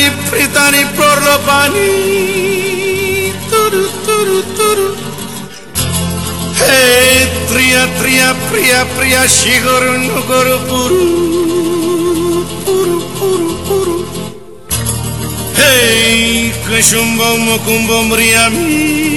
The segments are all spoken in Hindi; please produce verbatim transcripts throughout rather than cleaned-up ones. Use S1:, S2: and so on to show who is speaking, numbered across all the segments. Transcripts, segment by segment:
S1: प्रीतानी प्रीतानी प्रलोभानी तुरु तुरु तुरु हे त्रिया त्रिया प्रिया प्रिया शिगोरु नुगोरु पुरु पुरु पुरु पुरु हे कुसुम्बो मुकुम्बो म्रियामी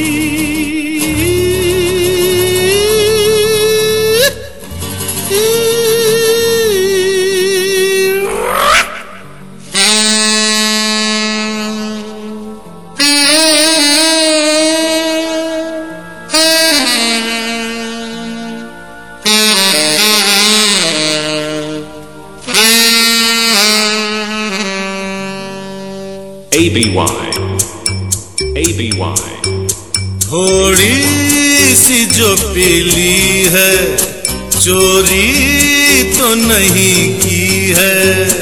S2: A B Y A B Y
S1: थोड़ी सी जो पीली है चोरी तो नहीं की है,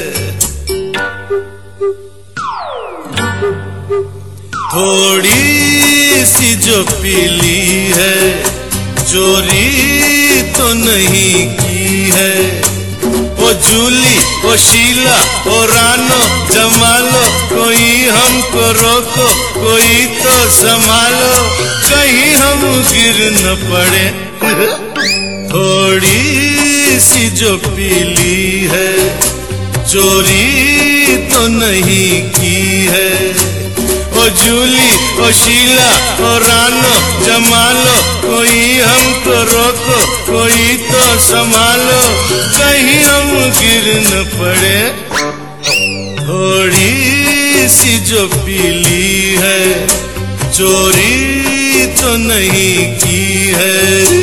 S1: थोड़ी सी जो पीली है चोरी तो नहीं की है। ओ जूली ओ शीला ओ रानो जमालो, कोई हमको रोको कोई तो संभालो, कहीं हम गिर न पड़े। थोड़ी सी जो पीली है चोरी तो नहीं की है। ओ जूली ओ शीला ओ रानो जमालो, कोई हमको रोको कोई तो संभालो, कहीं हम गिर न पड़े। थोड़ी सी जो पीली है चोरी तो नहीं की है।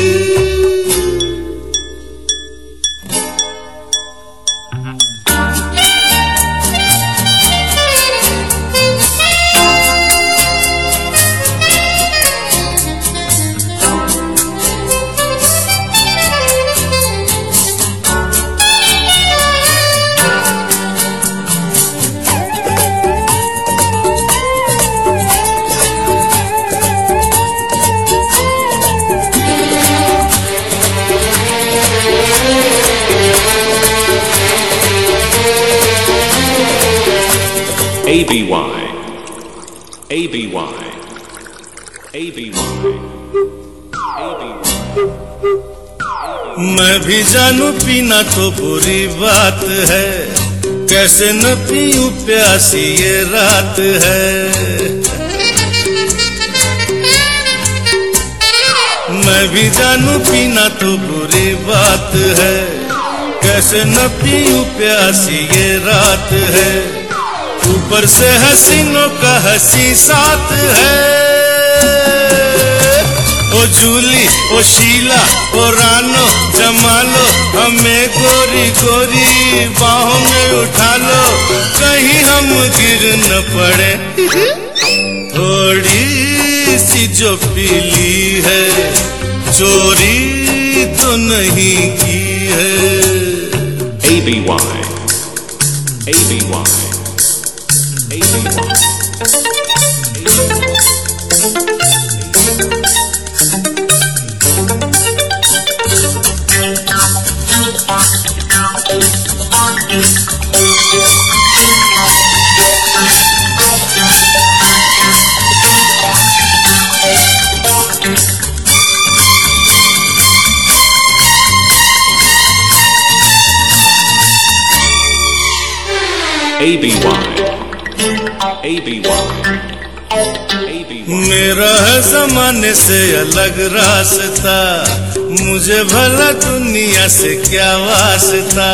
S2: A B Y A B Y A B Y A B Y।
S1: मैं भी जानू पीना तो बुरी बात है, कैसे न पीऊं प्यासी ये रात है। मैं भी जानू पीना तो बुरी बात है, कैसे न पीऊं प्यासी ये रात है। ऊपर से हसीनों का हंसी साथ है। ओ जूली ओ शीला ओ रानो जमालो, हमें गोरी गोरी बाहों में उठा लो, कहीं हम गिर न पड़े। थोड़ी सी जो पीली है चोरी तो नहीं की है।
S2: A B Y A B Y A B Y A B Y A B Y A B Y।
S1: मेरा है जमाने से अलग रास्ता, मुझे भला दुनिया से क्या वास्ता।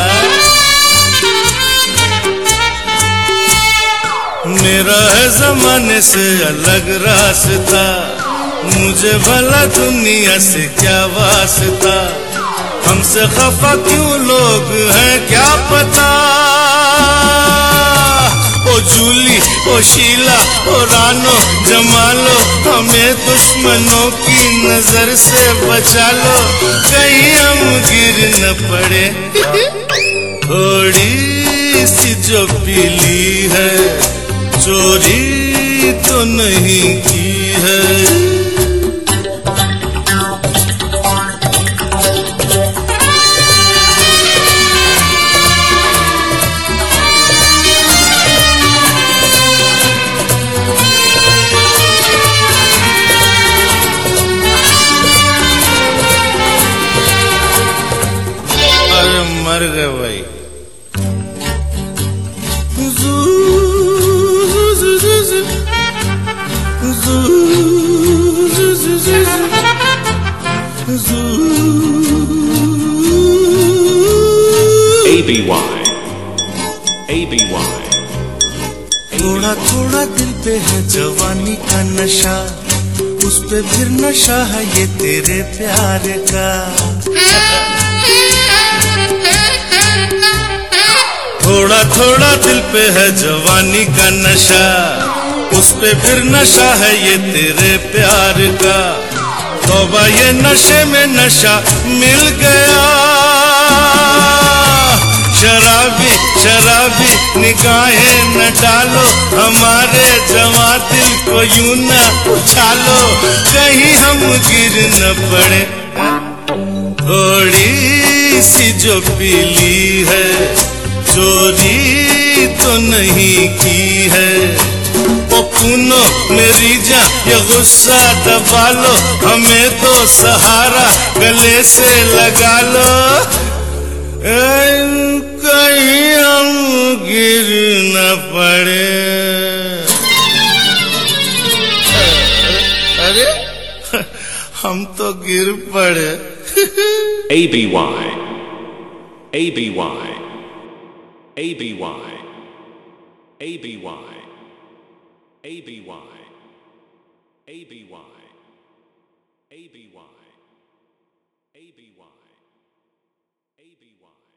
S1: मेरा है जमाने से अलग रास्ता, मुझे भला दुनिया से क्या वास्ता। हमसे खफा क्यों लोग हैं क्या पता। ओ जूली ओ शीला ओ रानो जमालो, हमें दुश्मनों की नजर से बचा लो, कहीं हम गिर न पड़े। थोड़ी सी जो पीली है चोरी तो नहीं की है। मार्ग है भाई।
S2: A B Y A B Y
S1: थोड़ा थोड़ा दिल पे है जवानी का नशा, उस पे फिर नशा है ये तेरे प्यार का। थोड़ा थोड़ा दिल पे है जवानी का नशा, उस पे फिर नशा है ये तेरे प्यार का। तौबा ये नशे में नशा मिल गया, शराबी शराबी निगाहें न डालो, हमारे जवां दिल को यूं न उछालो, कहीं हम गिर न पड़े। थोड़ी सी जो पीली है, चोरी तो नहीं की है। ओ सुनो मेरी जान ये गुस्सा दबा लो, हमें तो सहारा गले से लगा लो, कहीं हम गिर न पड़े। अरे हम तो गिर पड़े।
S2: A B Y A B Y A B Y A B Y A B Y A B Y A B Y A B Y A B Y